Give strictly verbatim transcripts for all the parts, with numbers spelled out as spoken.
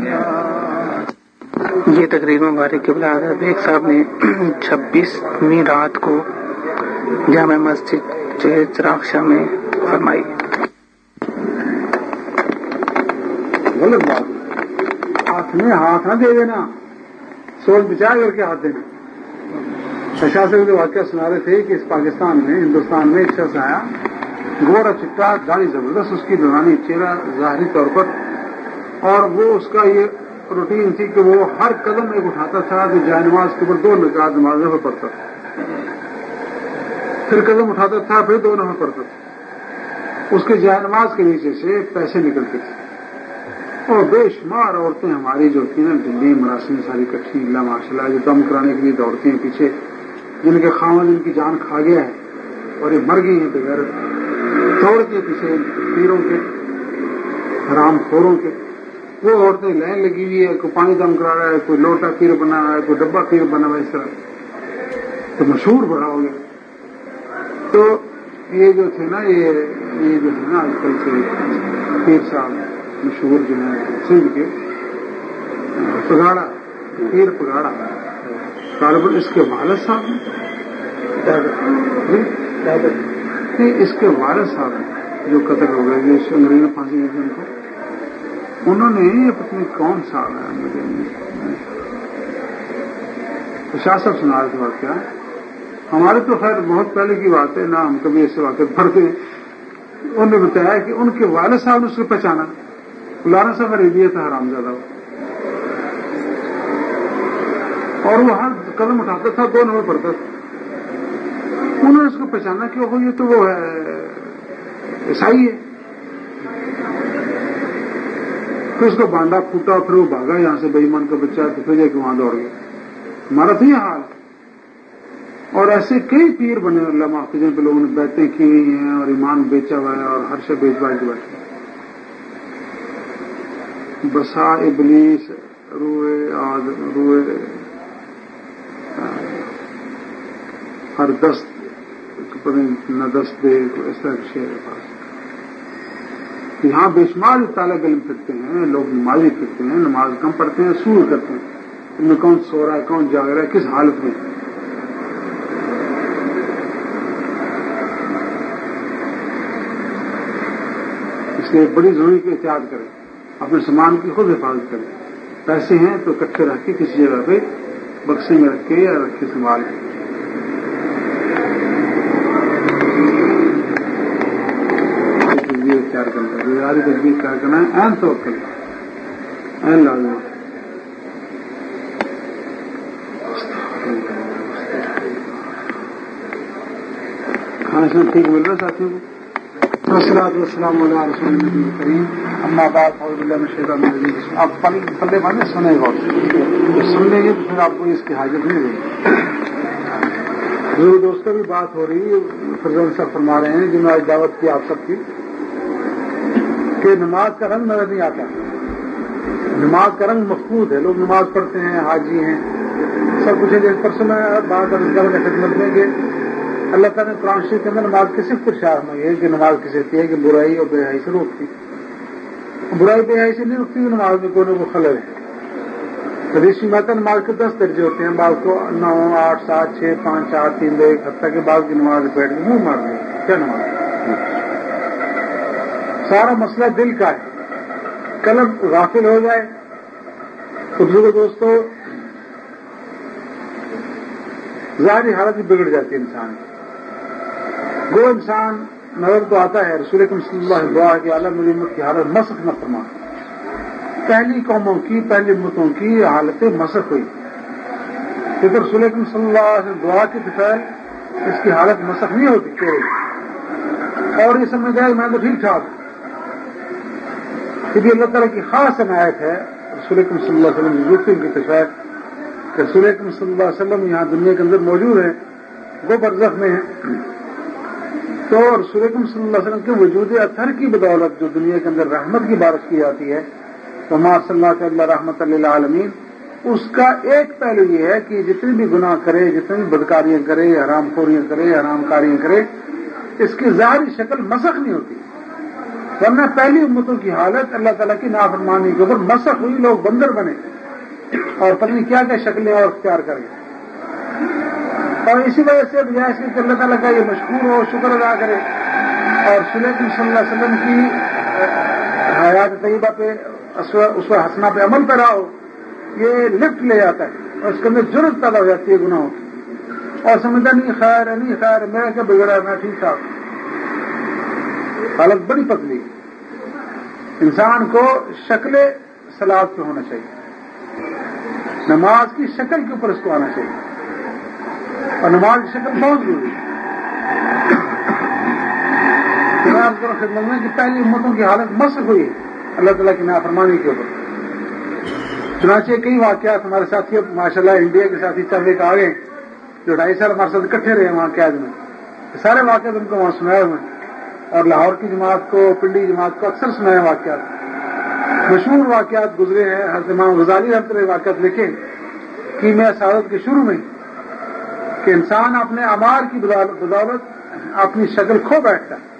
یہ تقریر مبارک کے بلا بیگ صاحب نے چھبیسویں رات کو جامع مسجد جو ہے چراغ شاہ میں فرمائی. غلط بات، ہاتھ میں ہاتھ نہ دے دینا، سوچ بچا کر کے ہاتھ دینا. شاہ سے جو واقعہ سنا رہے تھے کہ اس پاکستان میں ہندوستان میں ایک شخص آیا، گورا چٹا، داڑھی زبردست اس کی دورانی، چہرہ ظاہری طور پر، اور وہ اس کا یہ روٹین تھی کہ وہ ہر قدم ایک اٹھاتا تھا کہ جائے نماز کے اوپر دو رکعت نماز میں پڑھتا تھا، پھر قدم اٹھاتا تھا، پھر دو نماز پڑھتا تھا. اس کے جائے نماز کے نیچے سے پیسے نکلتے تھے، اور بے شمار عورتیں ہماری جو ہوتی ہیں نا دلی مراسم ساری کٹھی، اللہ ماشاء اللہ، جو دم کرانے کے لیے دوڑتی ہیں پیچھے، جن کے خاوند ان کی جان کھا گیا ہے اور یہ مر گئی ہیں بغیر دوڑ کے پیچھے پیروں کے، حرام خوروں کے. وہ عورتیں لائن لگی ہوئی ہے، کوئی پانی دم کرا رہا ہے، کوئی لوٹا پیر بنا رہا ہے، کوئی ڈبہ پیر بنا ہوا ہے، اس طرح تو مشہور بڑا ہو گیا. تو یہ جو تھے نا یہ یہ جو ہے نا آج کل سے پیر صاحب مشہور جو ہیں سندھ کے، پگاڑا پیر پگاڑا طالب، اس کے والد صاحب نہیں، اس کے والد صاحب جو قتل ہو گئے، جو انگریز نے پھانسی دی تھی ان کو، انہوں نے اپنے کون سا ہے مجھے شاہ صاحب سنا رہے تھے واقعہ. ہمارے تو خیر بہت پہلے کی بات ہے، نہ ہم کبھی ایسے واقع پڑھتے ہیں. انہوں نے بتایا کہ ان کے والد صاحب نے اس کو پہچانا، مولانا صاحب ریڈیا تھا حرام زیادہ، اور وہ ہر قدم اٹھاتا تھا، دو نمبر پڑھتا تھا. انہوں نے اس کو پہچانا کہ وہ یہ تو وہ ہے عیسائی ہے. پھر اس کو بانڈا پھوٹا، پھر وہ بھاگا یہاں سے، بے ایمان کا بچہ، تو پھر جا کے وہاں دوڑ گیا. ہمارا تو یہ حال. اور ایسے کئی پیر بنے اللہ محافظ پہ لوگوں نے بیعتیں کی ہوئی ہیں اور ایمان بیچا ہوا ہے اور ہر شے بیچ باچ کے بیٹھے. بسا ابلیس روئے آد روئے ہر دست نہ دست دے، ایسا شعر ہے پاس. یہاں بے شمار طالب علم پھرتے ہیں، لوگ نمازی پھرتے ہیں، نماز کم پڑھتے ہیں، سور کرتے ہیں. ان میں کون سو رہا ہے، کون جاگ رہا ہے، کس حالت میں. اس لیے بڑی ضروری کی احتیاط کریں، اپنے سامان کی خود حفاظت کریں. پیسے ہیں تو اکٹھے رکھ کے کسی جگہ پہ بکسے میں رکھ کے یا رکھ کے سنبھال کے. اختیار کرنا ہے، روزگاری تجویز اختیار کرنا ہے، اہم طور پر اہم لازم. کھانا شانا ٹھیک مل رہا ہے ساتھیوں کو. والصلاۃ والسلام علی رسول اللہ کریم، اما بعد، اعوذ باللہ من الشیطان الرجیم. آپ پلے باندھے سنیں گا، سن لیں گے تو پھر آپ کو اس کی حاجت نہیں رہے گی. ضرور دوستوں بھی بات ہو رہی ہے، فرزان صاحب فرما رہے ہیں جنہوں نے آج دعوت کی آپ سب کی، کہ نماز کا رنگ نظر نہیں آتا. نماز کا رنگ مفقود ہے. لوگ نماز پڑھتے ہیں، حاجی ہیں، سب کچھ ہے. جیسے پرسوں میں بات کرنے خدمت میں کہ اللہ تعالیٰ نے قرآن شریف کے اندر نماز کی صرف پر شاہ میں ہے کہ نماز کسی ہوتی ہے کہ برائی اور بے حیائی سے روکتی. برائی بے حیائی سے نہیں روکتی، نماز میں کوئی نہ کوئی خلل ہے. حدیث میں آتا ہے نماز کے دس درجے ہوتے ہیں، بعض کو نو، آٹھ، سات، چھ، پانچ، چار، تین، دو، ایک، حتیٰ کہ بعض کی نماز بیٹھ کے منہ مار دی. کیا نماز؟ سارا مسئلہ دل کا ہے. قلب غافل ہو جائے تو بزرگ دوستو ظاہری حالت بھی بگڑ جاتی ہے انسان کی. وہ انسان نظر تو آتا ہے، رسول اکرم صلی اللہ علیہ وسلم کی عالم امت کی حالت مسخ نہ فرما. پہلی قوموں کی، پہلی امتوں کی حالتیں مسخ ہوئی، کیونکہ رسول اکرم صلی اللہ علیہ وسلم دعا کی بغیر اس کی حالت مسخ نہیں ہوتی. اور یہ سمجھ جائے میں تو ٹھیک ٹھاک. یہ بھی اللہ تعالیٰ کی خاص عنایت ہے رسول اکرم صلی اللہ علیہ وسلم کی اتفاق کہ رسول اکرم صلی اللہ علیہ وسلم یہاں دنیا کے اندر موجود ہیں، وہ برزخ میں ہیں. تو رسول اکرم صلی اللہ علیہ وسلم کے وجود اطہر کی بدولت جو دنیا کے اندر رحمت کی بارش کی جاتی ہے، تو ہمارا صلی اللہ علیہ رحمت للعالمین، اس کا ایک پہلو یہ ہے کہ جتنی بھی گناہ کرے، جتنی بھی بدکاریاں کرے، حرام خوریاں کرے، حرام کاریاں کرے، اس کی ظاہری شکل مسخ نہیں ہوتی. ورنہ پہلی امتوں کی حالت اللہ تعالیٰ کی نافرمانی کے اوپر مسخ ہوئی، لوگ بندر بنے اور پتہ نہیں کیا کیا شکلیں اور اختیار کر گئے، اور اسی وجہ سے بجائے اس کہ اللہ تعالیٰ کا یہ مشکور ہو، شکر ادا کرے اور رسول اکرم صلی اللہ علیہ وسلم کی حیات طیبہ پہ اس و حسنہ پہ عمل پیرا ہو، یہ لفٹ لے جاتا ہے اور اس کے اندر جرت پیدا ہو جاتی ہے گناہوں کی، اور سمجھتا نہیں خیر ہے نہیں خیر میں کیا بگڑا ہے، میں ٹھیک ٹھاک۔ حالت بڑی پتلی ہے۔ انسان کو شکل سلاد پہ ہونا چاہیے، نماز کی شکل کے اوپر اس کو آنا چاہیے، اور نماز کی شکل بہت ضروری ہے۔ نماز کو خدمت میں کہ پہلی امتوں کی حالت مسخ ہوئی ہے اللہ تعالیٰ کی نافرمانی کے اوپر۔ چنانچہ کئی واقعات ہمارے ساتھی ماشاء اللہ انڈیا کے ساتھی تبلیغ کے آگے جو ڈھائی سال ہمارے ساتھ اکٹھے رہے وہاں قید میں، سارے واقعات ان کو وہاں سنائے ہوئے، اور لاہور کی جماعت کو، پنڈی جماعت کو اکثر سنائے واقعات، مشہور واقعات گزرے ہیں۔ حضرت امام غزالی رحمۃ اللہ واقعات لکھے کہ میں سعادت کے شروع میں کہ انسان اپنے اعمال کی بدولت اپنی شکل کھو بیٹھتا ہے۔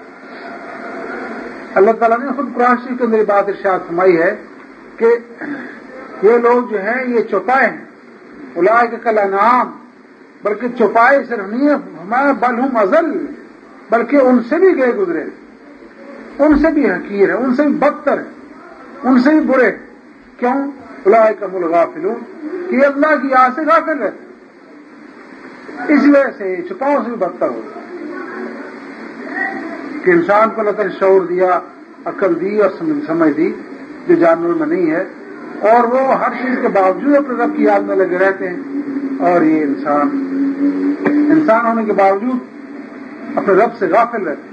اللہ تعالیٰ نے خود قرآن شریف کے اندر بات ارشاد فرمائی ہے کہ یہ لوگ جو ہیں یہ چوپائے ہیں، اولئک کالانعام، بلکہ چوپائے صرف نہیں ہے ہمارا بل ہم ازل، بلکہ ان سے بھی گئے گزرے، ان سے بھی حقیر ہے، ان سے بھی بدتر ہے، ان سے بھی برے۔ کیوں؟ اولئک هم الغافلون، کہ یہ اللہ کی یاد سے غافل ہے، اس وجہ سے چوپاؤں سے بھی بدتر ہو کہ انسان کو اللہ تعالیٰ نے شعور دیا، عقل دی اور سمجھ دی جو جانور میں نہیں ہے، اور وہ ہر چیز کے باوجود اپنے رب کی یاد میں لگے رہتے ہیں، اور یہ انسان انسان ہونے کے باوجود اپنے رب سے غافل رہتے ہیں۔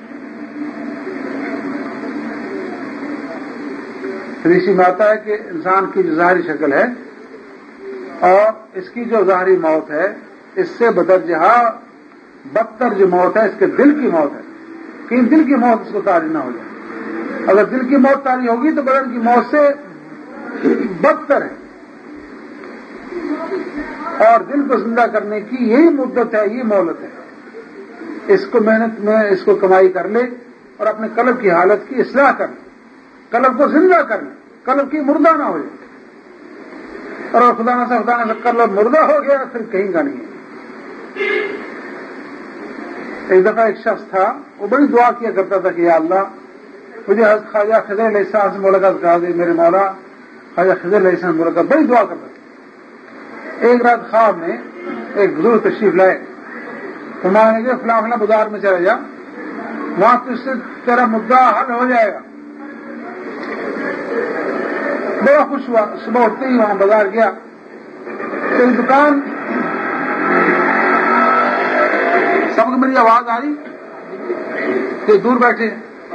حدیث میں آتا ہے کہ انسان کی جو ظاہری شکل ہے اور اس کی جو ظاہری موت ہے، اس سے بدرجہ بدتر جو موت ہے اس کے دل کی موت ہے، کہ دل کی موت اس کو طاری نہ ہو جائے۔ اگر دل کی موت طاری ہوگی تو بدن کی موت سے بدتر ہے، اور دل کو زندہ کرنے کی یہی مدت ہے، یہ مہلت ہے۔ اس کو محنت میں اس کو کمائی کر لے اور اپنے قلب کی حالت کی اصلاح کر لے، قلب کو زندہ کر لے، قلب کی مردہ نہ ہو جائے، اور خدا نہ خدا نہ قلب مردہ ہو گیا پھر کہیں کا نہیں ہے۔ ایک دفعہ ایک شخص تھا، وہ بڑی دعا کیا کرتا تھا کہ یا اللہ مجھے حضرت خواجہ خضر علیہ السلام سے ملاقات کرا دے، میرے مولا خواجہ خضر علیہ السلام سے ملاقات، بڑی دعا کرتا تھا۔ ایک رات خواب میں ایک بزرگ تشریف لائے، فرمانے لگے فلاں فلاں بازار میں چلا جا، وہاں تو اس سے تیرا مدعا حل ہو جائے گا۔ بڑا خوش ہوا، صبح اٹھتے ہی وہاں بازار گیا، تو دکان سب کو میری آواز آ رہی کہ دور بیٹھے،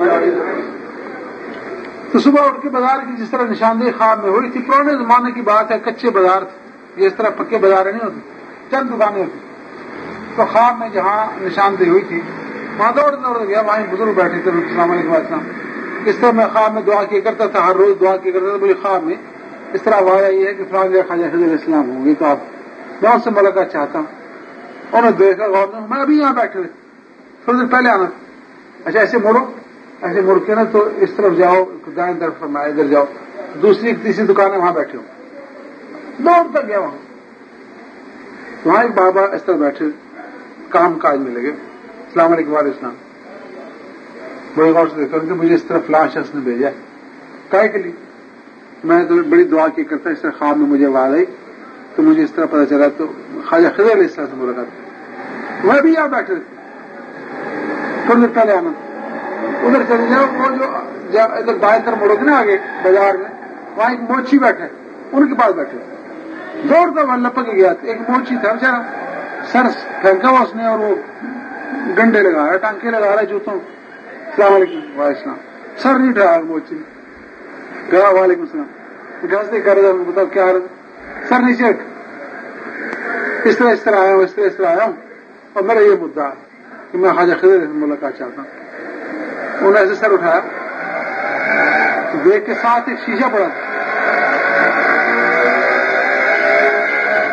تو صبح اٹھ کے بازار کی جس طرح نشاندہی خواب میں ہوئی تھی، پرانے زمانے کی بات ہے، کچے بازار تھے، یہ اس طرح پکے بازار نہیں ہوتے، چند دکانیں ہوتی، تو خواب میں جہاں نشاندہی ہوئی تھی وہاں دوڑ دوڑ گیا، وہاں بزرگ بیٹھے تھے، السلام علیکم السلام۔ اس طرح میں خواب میں دعا کیا کرتا تھا، ہر روز دعا کیا کرتا تھا، مجھے خواب میں اس طرح آواز آئی ہے کہ فلاں جگہ خواجہ خضر علیہ السلام ہوں گے، تو آپ میں ان سے ملاقات چاہتا ہوں۔ انہوں نے دیکھا غور سے، میں ابھی یہاں بیٹھے تھے، تھوڑی دیر پہلے آنا تھا۔ اچھا ایسے مڑو، ایسے مڑ کے نا تو اس طرف جاؤ، دائیں طرف فرمایا ادھر جاؤ، دوسری تیسری دکان ہے وہاں بیٹھے ہو، دوڑتا گیا وہاں، وہاں ایک بابا اس طرح بیٹھے کام کاج میں لگے، السلام علیکم وعلیکم السلام۔ بڑے غور سے دیکھا کہ مجھے اس طرح فلاں شخص نے بھیجا، کائے کے لیے؟ میں تو بڑی دعا کی کرتا، اس طرح خواب میں مجھے آواز آئی تو مجھے اس طرح پتا چلا، تو خواجہ خضر علیہ السلام سے ملاقات، وہ بھی یہاں بیٹھے تھوڑی دیر پہلے آنا، ادھر چلے جاؤ، وہ جو ادھر بائیں طرف مڑو گے نا آگے بازار میں، وہاں ایک موچی بیٹھے، ان کے پاس بیٹھے، دوڑتا وہاں لپک گیا، ایک موچی تھا بیچارا، سر پھینکا ہوا اس نے، اور وہ ڈنڈے لگا رہا ہے، ٹانکے لگا رہا ہے جوتوں، السلام علیکم وعلیکم السلام، سر نہیں اٹھایا موچی نے، گیا وعلیکم السلام، گھنستے کر رہا، بتاؤ کیا رہا، سر نیچے رکھ، اس طرح اس طرح آیا ہوں، اس طرح اس طرح آیا ہوں، اور میرا یہ مدعا ہے کہ میں خواجہ خضر سے ملاقات چاہتا ہوں۔ انہوں نے ایسے سر اٹھایا، دیکھ کے ساتھ ایک شیشہ پڑا تھا،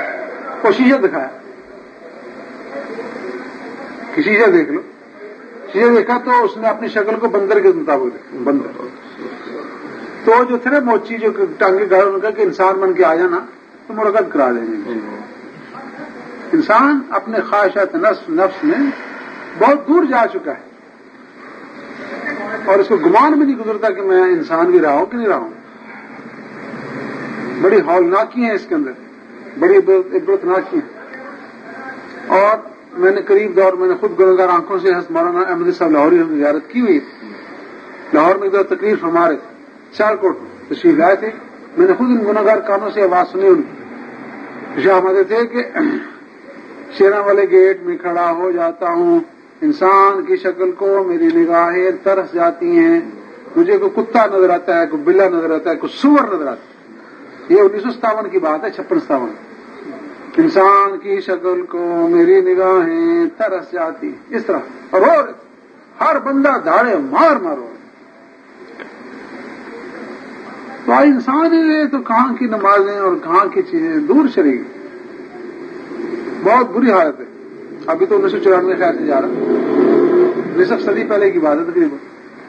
وہ شیشہ دکھایا کہ شیشہ دیکھ لو، یہ دیکھا تو اس نے اپنی شکل کو بندر کے مطابق دیکھا، بندر. تو جو تھے نا موچی جو ٹانگے گھر ان کا کہ انسان بن کے آ جانا تو مرغت کرا دیں گے. انسان اپنے خواہشات نفس نفس میں بہت دور جا چکا ہے اور اس کو گمان بھی نہیں گزرتا کہ میں انسان بھی رہا ہوں کہ نہیں رہا ہوں. بڑی ہولناکی ہیں اس کے اندر، بڑی عبرتناکی ہیں. اور میں نے قریب دور میں نے خود گنہگار آنکھوں سے حضرت مولانا احمد صاحب لاہوری ہم زیارت کی ہوئی. لاہور میں تقریر فرما رہے تھے، سیال کوٹ تشریف لائے تھے. میں نے خود ان گنہگار کانوں سے آواز سنی ان کی. فرماتے تھے کہ شیراں والے گیٹ میں کھڑا ہو جاتا ہوں، انسان کی شکل کو میری نگاہیں ترس جاتی ہیں. مجھے کوئی کتا نظر آتا ہے، کوئی بلا نظر آتا ہے، کوئی سور نظر آتا ہے. یہ انیس سو ستاون کی بات ہے، چھپن ستاون. انسان کی شکل کو میری نگاہیں ترس جاتی، اس طرح اور اور ہر بندہ دھاڑے مار مارو. تو انسان ہے تو کہاں کی نمازیں اور کہاں کی چیزیں دور چلے گی. بہت بری حالت ہے. ابھی تو انیس سو چورانوے خیال سے جا رہا، نصف صدی پہلے کی بات ہے تقریباً.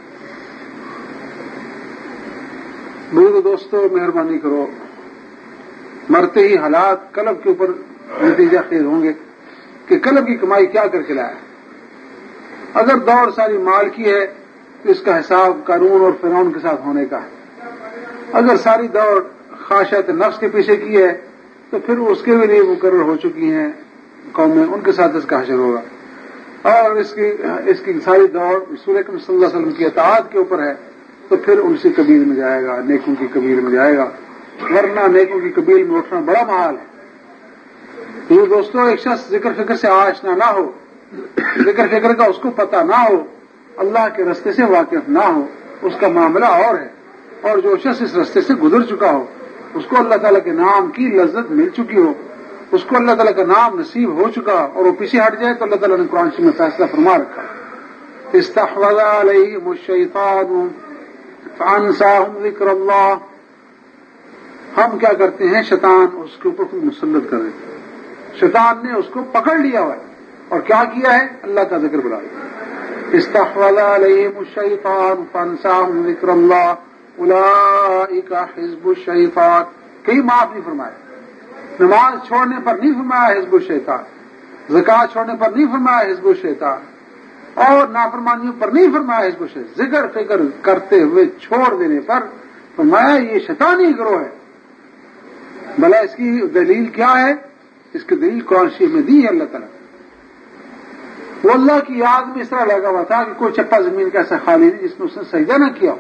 میرے دوستو مہربانی کرو، مرتے ہی حالات قلب کے اوپر نتیجہ خیز ہوں گے کہ قلب کی کمائی کیا کر کے لایا. اگر دور ساری مال کی ہے تو اس کا حساب قارون اور فرعون کے ساتھ ہونے کا ہے. اگر ساری دور خواہشات نفس کے پیچھے کی ہے تو پھر اس کے لیے مقرر ہو چکی ہیں قومیں، ان کے ساتھ اس کا حشر ہوگا. اور اس کی اس کی ساری دور رسول اکرم صلی اللہ علیہ وسلم کی اطاعت کے اوپر ہے تو پھر ان سے قبیل میں جائے گا، نیکوں کی قبیل میں جائے گا. ورنہ نیکوں کی قبیل میں اٹھنا بڑا محال ہے. یہ دوستوں، ایک شخص ذکر فکر سے آشنا نہ ہو، ذکر فکر کا اس کو پتہ نہ ہو، اللہ کے رستے سے واقف نہ ہو، اس کا معاملہ اور ہے. اور جو شخص اس رستے سے گزر چکا ہو، اس کو اللہ تعالیٰ کے نام کی لذت مل چکی ہو، اس کو اللہ تعالیٰ کا نام نصیب ہو چکا اور وہ پیچھے ہٹ جائے تو اللہ تعالیٰ نے قرآن میں فیصلہ فرما رکھا. استحوذ علیہم الشیطان فانساہم ذکر اللہ. ہم کیا کرتے ہیں، شیطان اس کے اوپر خود مسلط کر دیتے ہیں. شیطان نے اس کو پکڑ لیا ہوا ہے اور کیا کیا ہے، اللہ کا ذکر بلا دیا. استحوذ علیہم الشیطان فانساہم ذکر اللہ اولئک حزب الشیطان. کہیں معاف نہیں فرمایا. نماز چھوڑنے پر نہیں فرمایا حزب الشیطان، زکات چھوڑنے پر نہیں فرمایا حزب الشیطان، اور نافرمانیوں پر نہیں فرمایا حزب الشیطان. ذکر فکر کرتے ہوئے چھوڑ دینے پر فرمایا یہ شیطانی گروہ ہے. بھلا اس کی دلیل کیا ہے؟ اس کی دلیل قرآن شریف میں دی ہے اللہ تعالیٰ. وہ اللہ کی یاد میں اس طرح لگا ہوا تھا کہ کوئی چپا زمین کا ایسا خالی نہیں جس میں اس نے سجدہ نہ کیا.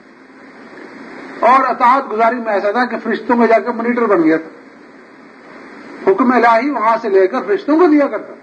اور اطاعت گزاری میں ایسا تھا کہ فرشتوں میں جا کر مانیٹر بن گیا تھا. حکم الہی وہاں سے لے کر فرشتوں کو دیا کرتا.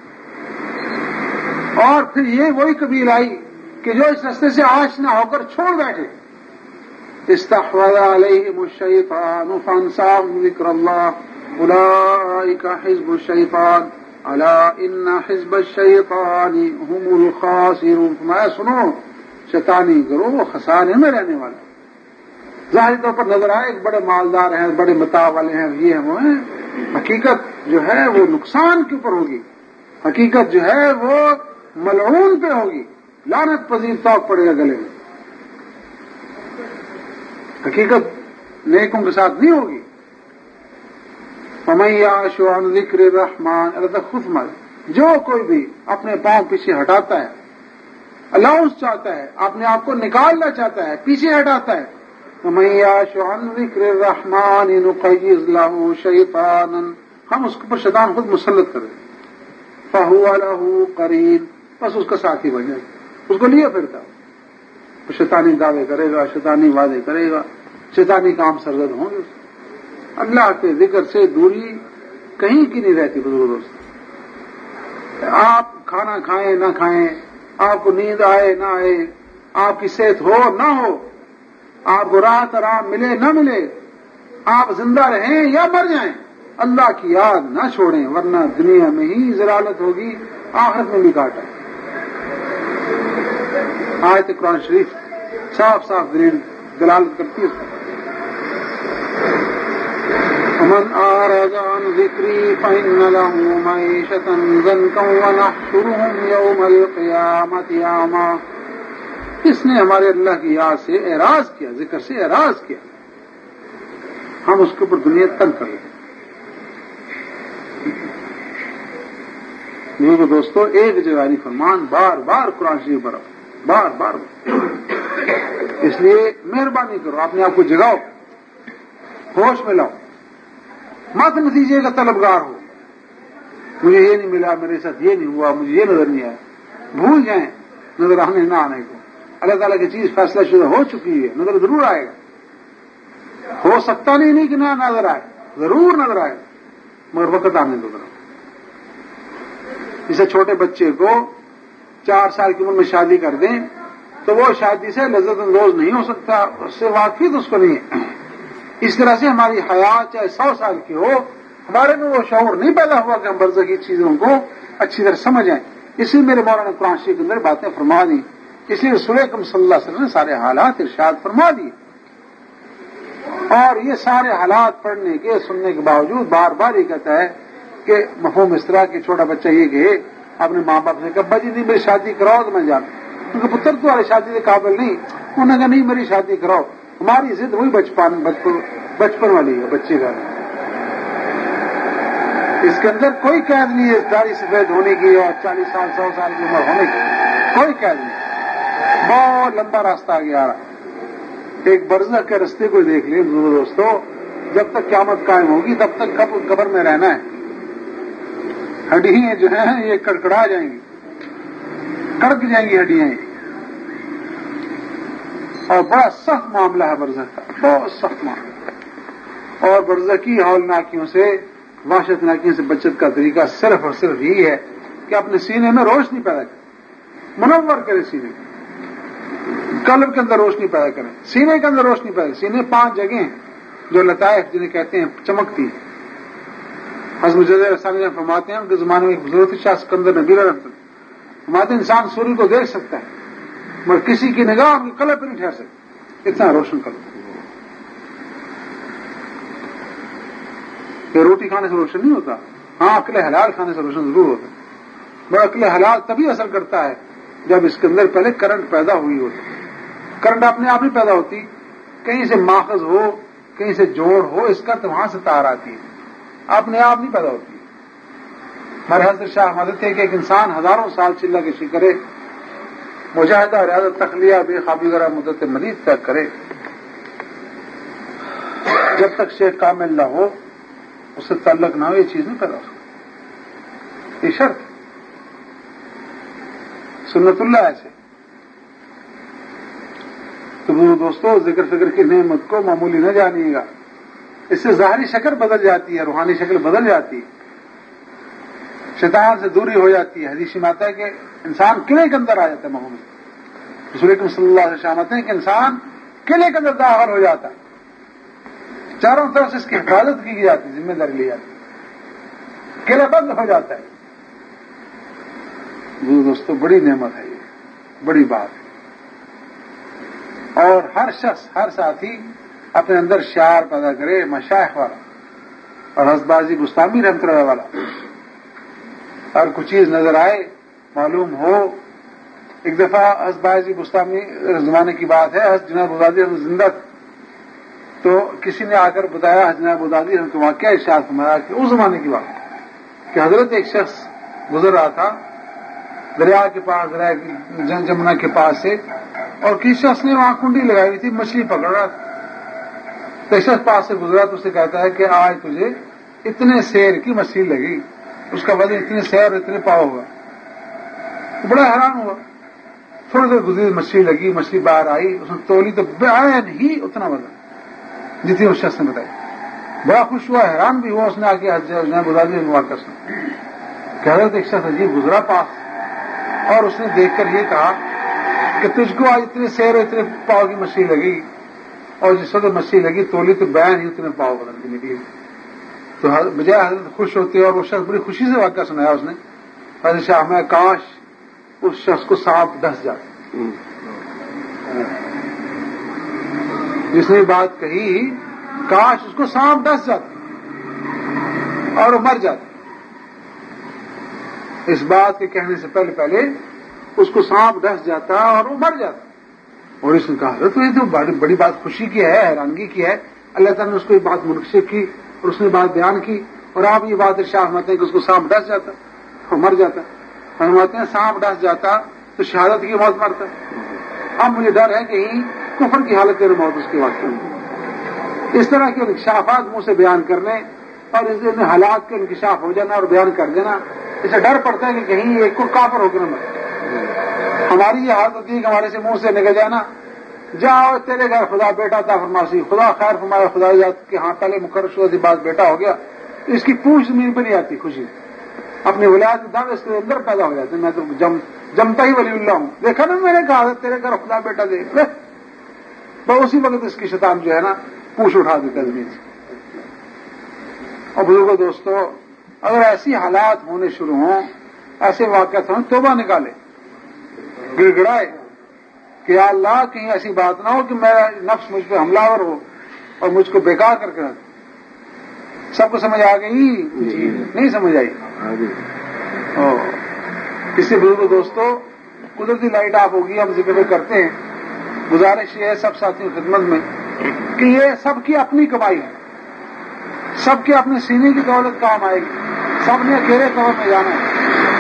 اور پھر یہ وہی قبیل آئی کہ جو اس رستے سے آشنا ہو کر چھوڑ بیٹھے. استحوذ علیہم الشیطان فانساہم ذکر اللہ اولئک حزب الشیطان الا ان حزب الشیطان هم الخاسرون. فرمایا سنو، شیطانی گروہ خسارے میں رہنے والا. ظاہری طور پر نظر آئے کہ بڑے مالدار ہیں، بڑے متاع والے ہیں، یہ ہیں وہ ہیں. حقیقت جو ہے وہ نقصان کے اوپر ہوگی. حقیقت جو ہے وہ ملعون پہ ہوگی، لعنت پذیر توق پڑے گا گلے میں. حقیقت نیکوں کے ساتھ نہیں ہوگی. فَمَن يَعْشُ عَن ذِكْرِ الرَّحْمَٰنِ اللہ تک خود مر جو کوئی بھی اپنے پاؤں پیچھے ہٹاتا ہے، الاؤنس چاہتا ہے، اپنے آپ کو نکالنا چاہتا ہے، پیچھے ہٹاتا ہے. فَمَن يَعْشُ عَن ذِكْرِ الرَّحْمَٰنِ نُقَيِّضْ لَهُ شَيْطَانًا ہم اس کے اوپر شیطان خود مسلط کریں. فَهُوَ لَهُ قَرِينٌ بس اس کا ساتھی بن جائے، اس کو لیے پھرتا. وہ شیطانی دعوے کرے گا، شیطانی وعدے کرے گا، شیطانی کام سرزد ہوں گے. اللہ کے ذکر سے دوری کہیں کی نہیں رہتی. بزرگوں سے آپ کھانا کھائیں نہ کھائیں، آپ کو نیند آئے نہ آئے، آپ کی صحت ہو نہ ہو، آپ کو راحت آرام ملے نہ ملے، آپ زندہ رہیں یا مر جائیں، اللہ کی یاد نہ چھوڑیں ورنہ دنیا میں ہی ضلالت ہوگی، آخرت میں بھی کاٹا. آیت قرآن شریف صاف صاف دلیل دلالت کرتی ہے. ومن أعرض عن ذكري فإن له معيشة ضنكا ونحشره يوم القيامة أعمى. اس نے ہمارے اللہ کی یاد سے اعراض کیا، ذکر سے اعراض کیا، ہم اس کے اوپر دنیا تنگ کر لیں. میرے دوستو، ایک جواری فرمان بار بار قرآن شریف پر بار بار اس لیے مہربانی کرو، اپنے آپ کو جگاؤ، ہوش میں لاؤ، مت نتیجے کا طلبگار ہو. مجھے یہ نہیں ملا، میرے ساتھ یہ نہیں ہوا، مجھے یہ نظر نہیں آیا. بھول جائیں نظر آنے نہ آنے کو. اللہ تعالیٰ کی چیز فیصلہ شدہ ہو چکی ہے، نظر ضرور آئے گا. ہو سکتا نہیں نہیں کہ نہ نظر آئے، ضرور نظر آئے گا، مگر وقت آنے دو ذرا. جسے چھوٹے بچے کو چار سال کی عمر میں شادی کر دیں تو وہ شادی سے لذت اندوز نہیں ہو سکتا، اس سے واقفیت اس کو نہیں ہے. اس طرح سے ہماری حیات چاہے سو سال کی ہو، ہمارے میں وہ شعور نہیں پیدا ہوا کہ ہم برزخی چیزوں کو اچھی طرح سمجھیں. اس لیے میرے مولانا قرآن شریف کے اندر باتیں فرما دی. اس لیے رسول اکرم صلی اللہ علیہ وسلم نے سارے حالات ارشاد فرما دیے. اور یہ سارے حالات پڑھنے کے سننے کے باوجود بار بار یہ کہتا ہے کہ مفہوم اس طرح کہ چھوٹا بچہ یہ کہ اپنے ماں باپ سے کہ ابا جی نہیں میری شادی کراؤ تو میں جاتا ہوں، کیونکہ پتر تو والے شادی کے قابل نہیں. انہوں نے کہا نہیں میری شادی کراؤ. ہماری ضد وہی بچپن بچپن والی ہے، بچے کا. اس کے اندر کوئی قید نہیں ہے داڑھی سفید ہونے کی اور چالیس سال سو سال کی عمر ہونے کی، کوئی قید نہیں. بہت لمبا راستہ آگے آ رہا. ایک برزخ کے رستے کو دیکھ لیں دوستو، جب تک قیامت قائم ہوگی تب تک قبر میں رہنا ہے. ہڈیاں جو ہیں یہ کڑکڑا جائیں گی، کڑک جائیں گی ہڈیاں. اور بڑا سخت معاملہ ہے برزخ کا، بہت سخت معاملہ. اور برزخ کی ہولناکیوں سے، وحشت ناکیوں سے بچت کا طریقہ صرف اور صرف یہی ہے کہ اپنے سینے میں روشنی پیدا کرے، منور کرے سینے، قلب کے اندر روشنی پیدا کریں. سینے کے اندر روشنی پیدا کریں. سینے پانچ جگہیں ہیں جو لطائف جنہیں کہتے ہیں چمکتی. حضرت مجدد ثانی فرماتے ہیں ان کے زمانے میں ایک بزرگ شاہ سکندر نبی رحمۃ اللہ فرماتے ہیں انسان سورج کو دیکھ سکتا ہے مگر کسی کی نگاہ ان کی قلب پہ نہیں ٹھہر سکتی، اتنا روشن قلب. کہ روٹی کھانے سے روشن نہیں ہوتا، ہاں اکل حلال کھانے سے روشن ضرور ہوتا ہے. مگر اکل حلال تبھی اثر کرتا ہے جب اس کے اندر پہلے کرنٹ پیدا ہوئی ہوتی. کرنٹ اپنے آپ نہیں پیدا ہوتی، کہیں سے ماخذ ہو، کہیں سے جوڑ ہو، اس کا تو وہاں سے تار آتی ہے، اپنے آپ نہیں پیدا ہوتی. ہمارے حضرت شاہ مدد ہے کہ ایک انسان ہزاروں سال چلہ کشی کرے، مجاہدہ ریاضت تخلیہ بے خوابی وغیرہ مدت مزید تک کرے، جب تک شیخ کامل نہ ہو، اس سے تعلق نہ ہو، یہ چیز نہیں پیدا ہو سکتی. یہ شرط سنت اللہ ایسے. تو دوستو ذکر فکر کی نعمت کو معمولی نہ جانیے گا. اس سے ظاہری شکل بدل جاتی ہے، روحانی شکل بدل جاتی ہے، شیطان سے دوری ہو جاتی ہے. حدیث میں آتا ہے کہ انسان قلعے کے اندر آ جاتا ہے. محمد رسول اکرم صلی اللہ علیہ وسلم آتے ہیں کہ انسان قلعے کے اندر داخل ہو جاتا ہے، چاروں طرف سے اس کی حفاظت کی جاتی، ذمہ داری لی جاتی، قلعہ بند ہو جاتا ہے. دوستو بڑی نعمت ہے، یہ بڑی بات ہے. اور ہر شخص، ہر ساتھی اپنے اندر شعار پیدا کرے مشائخ والا اور حضرت بازی بستامی رحمۃ اللہ والا. اور کچھ چیز نظر آئے، معلوم ہو. ایک دفعہ حضرت بازی بستامی زمانے کی بات ہے، حضرت جناب بغدادی زندہ تو کسی نے آ کر بتایا حضرت جناب بغدادی کا واقعہ ارشاد فرمایا کہ اس زمانے کی بات کہ حضرت ایک شخص گزر رہا تھا دریا کے پاس، دریا جمنا کے پاس سے، اور کسی شخص نے وہاں کنڈی لگائی ہوئی تھی، مچھلی پکڑ رہا تھا. تو شخص پاس سے گزرا تو اسے کہتا ہے کہ آج تجھے اتنے سیر کی مچھلی لگی، اس کا وزن اتنے سیر اتنے پاؤ ہوگا. بڑا حیران ہوا. تھوڑی دیر گزری، مچھلی لگی، مچھلی باہر آئی، اس نے تولی تو بعین ہی اتنا وزن جتنی اس شخص نے بتائی. بڑا خوش ہوا، حیران بھی ہوا. اس نے آ کے بزادی واقعہ سنا کہ حضرت ایک شخص عجیب گزرا پاس، اور اس نے دیکھ کر یہ کہا کہ تجھ کو آج اتنے سیر اور اتنے پاؤ کی مچھلی لگی، اور جس وقت مچھلی لگی تولی تو بیان ہی اتنے پاؤ بدل کی نکلی. تو بجائے حضرت خوش ہوتے اور وہ شخص بڑی خوشی سے واقعہ سنایا اس نے. حضرت شاہ میں کاش اس شخص کو سانپ ڈس جاتا. جس نے بات کہی کاش اس کو سانپ ڈس جاتا. اور وہ مر جاتا. اس بات کے کہنے سے پہلے پہلے اس کو سانپ ڈس جاتا اور وہ مر جاتا. اور اس نے کہا حضرت یہ تو بڑی بات خوشی کی ہے, حیرانگی کی ہے. اللہ تعالیٰ نے اس کو یہ بات منکشف کی اور اس نے بات بیان کی, اور آپ یہ بات ارشاد فرماتے ہیں کہ اس کو سانپ ڈس جاتا اور مر جاتا. فرماتے ہیں سانپ ڈس جاتا تو شہادت کی موت مرتا. اب مجھے ڈر ہے کہ کفر کی حالت میں موت اس کے وقت میں. اس طرح کے انکشافات منہ سے بیان کرنے اور ان حالات کے انکشاف ہو جانا اور بیان کر دینا, اسے ڈر پڑتا ہے کہ کہیں یہ کوئی کافر ہو کر نہ مرے. ہماری یہ حالت ہوتی ہے کہ ہمارے سے منہ سے نکل جانا, جاؤ تیرے گھر خدا بیٹا تھا فرماسی, خدا خیر فرمایا, خدا یاد کہ ہاں پہلے مقرر شدہ تھی بات بیٹا ہو گیا. اس کی پوچھ زمین پہ نہیں آتی خوشی, اپنی ولایت کے دعوے اس کے اندر پیدا ہو جاتے ہیں. میں تو جم جمتا ہی ولی اللہ ہوں. دیکھا نا میں نے کہا تیرے گھر خدا بیٹا دے, تو اسی وقت اس کی شیطان جو ہے نا پوچھ اٹھا دیتا زمین سے. اور بزرگوں دوستو, اگر ایسی حالات ہونے شروع ہوں, ایسے واقعات ہوں, توبہ نکالے, گڑ گڑائے کہ یا اللہ کہیں ایسی بات نہ ہو کہ میرا نفس مجھ پہ حملہ آور ہو اور مجھ کو بیکار کر کے رکھ. سب کو سمجھ آ گئی؟ جی نہیں سمجھ آئی. اس سے بزرگ دوستو قدرتی لائٹ آف ہوگی, ہم ذکر کرتے ہیں. گزارش یہ ہے سب ساتھیوں کی خدمت میں کہ یہ سب کی اپنی کمائی ہے, سب کے اپنے سینے کی دولت کام آئے گی, سب نے اکیلے طور میں جانا ہے.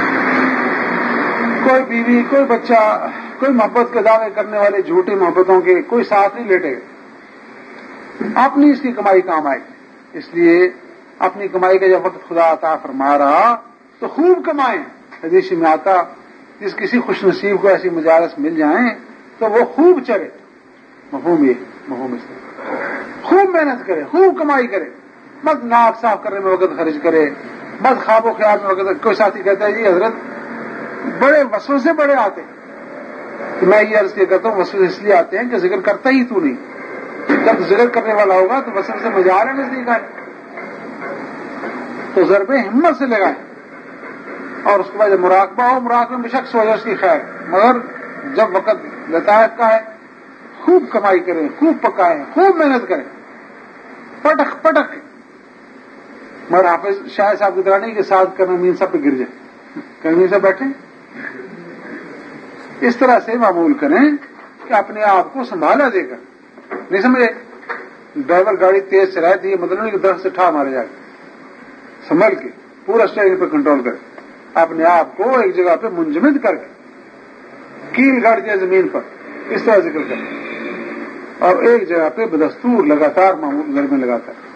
کوئی بیوی, کوئی بچہ, کوئی محبت کے دعوے کرنے والے جھوٹی محبتوں کے کوئی ساتھ نہیں لیٹے گا, اپنی اس کی کمائی کام آئے گی. اس لیے اپنی کمائی کا جب وقت خدا عطا فرما رہا تو خوب کمائیں. حدیث میں آتا جس کسی خوش نصیب کو ایسی مجالس مل جائیں تو وہ خوب چلے. مفہوم یہ مفہوم اس طرح خوب محنت کرے, خوب کمائی کرے, مت ناک صاف کرنے میں وقت خرچ کرے, مت خواب و خیال میں وقت. کوئی ساتھی کہتا ہے جی حضرت بڑے وسوسے بڑے آتے ہیں, تو میں یہ عرض کیا کرتا ہوں وسوسے اس لیے آتے ہیں کہ ذکر کرتا ہی تو نہیں. جب ذکر کرنے والا ہوگا تو وسوسے مجال ہے نزدیک آئے تو ضربے ہمت سے لگائیں, اور اس کے بعد جب مراقبہ ہو, مراقبے میں شخص ہو جائے اس کی خیر. مگر جب وقت لطائف کا ہے خوب کمائی کریں, خوب پکائیں, خوب محنت کریں, پٹک پٹک. مگر حافظ شاہ صاحب کی طرح نہیں کہ ساتھ کرنا مین سب پہ گر جائیں, کرنے سے بیٹھیں. اس طرح سے معمول کریں کہ اپنے آپ کو سنبھالا دے کر. نہیں سمجھے؟ ڈرائیور گاڑی تیز چلائے تھی, یہ مطلب نہیں کہ درخت سے ٹھا مارے جا کے, سنبھل کے پورا اسٹیئرنگ پہ کنٹرول کرے, اپنے آپ کو ایک جگہ پہ منجمد کر کے کیل گاڑ دیا زمین پر, اس طرح ذکر کرے, اور ایک جگہ پہ بدستور لگاتار معمول گھر میں لگاتا ہے.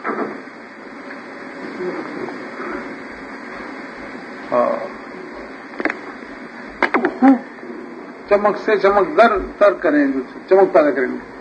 خوب چمک سے چمک در تر کریں, چمک پیدا کریں گے.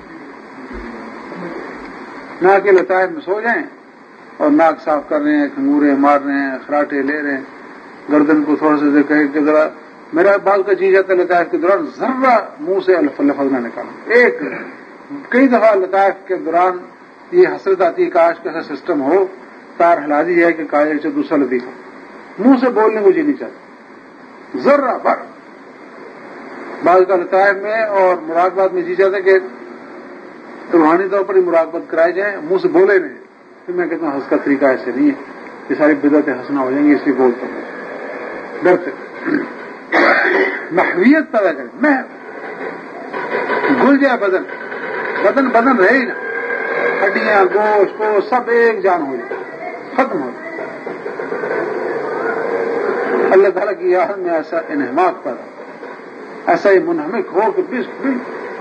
نہ کہ لطائف میں سو جائیں اور ناک صاف کر رہے ہیں, کھنگورے مار رہے ہیں, خراٹے لے رہے ہیں, گردن کو تھوڑا سا کہے کہ ذرا میرا بال کا جی جاتا ہے لطائف کے دوران ذرہ منہ سے لفظ نہ نکالا. ایک کئی دفعہ لطائف کے دوران یہ حسرت آتی ہے کاش کا ایسا سسٹم ہو, تار ہلا دی جائے کہ کاجل سے دوسرا لطیفہ, منہ سے بولنے کو جی نہیں چاہتا ذرہ بر. بعض کا لطائف میں اور مراقبات میں جی چاہتا ہے کہ روحانی طور پر ہی مراقبت کرائی جائے, منہ سے بولے نہیں. پھر میں کہتا ہوں ہنس کا طریقہ ایسے نہیں ہے, یہ ساری بدعتیں ہنسنا ہو جائیں گی, اس لیے بولتا ہوں ڈرتے. محویت پیدا کرے, میں گل جائے بدن, بدن بدن رہے ہی نا, ہڈیاں گوشت کو سب ایک جان ہو جائے, ختم ہو جائے. اللہ تعالیٰ کی یاد میں ایسا انہماک پیدا, ایسا ہی منہمک ہو کہ بس بل.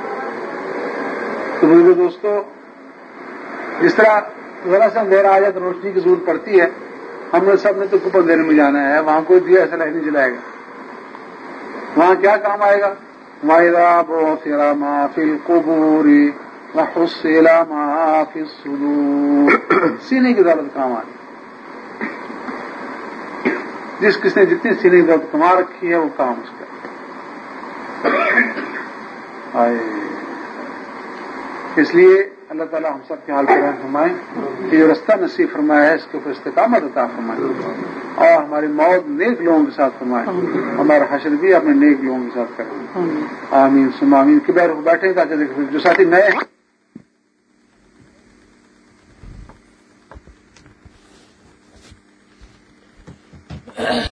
تو میرے دوستو جس طرح ذرا سا اندھیرا آ جائے تو روشنی کی ضرورت پڑتی ہے, ہم نے سب نے تو خوب اندھیرے میں جانا ہے, وہاں کوئی دیا ایسا نہیں جلائے گا. وہاں کیا کام آئے گا؟ وَإِذَا بُعْثِرَ مَا فِي الْقُبُورِ وَحُصِّلَ مَا فِي الصُّدُورِ. سینے کی دولت کام آئے. جس کس نے جتنی سینے کی دولت کما رکھی ہے وہ کام اس کا آئے. اس لیے اللہ تعالیٰ ہم سب کے حال پر رحم فرمائیں کہ جو رستہ نصیب فرمایا ہے اس کے اوپر استقامت عطا فرمائیں, اور ہماری موت نیک لوگوں کے ساتھ فرمائیں, ہمارا حشر بھی اپنے نیک لوگوں کے ساتھ کریں. آمین ثم آمین. کہ بیٹھے تاکہ جو ساتھی نئے ہیں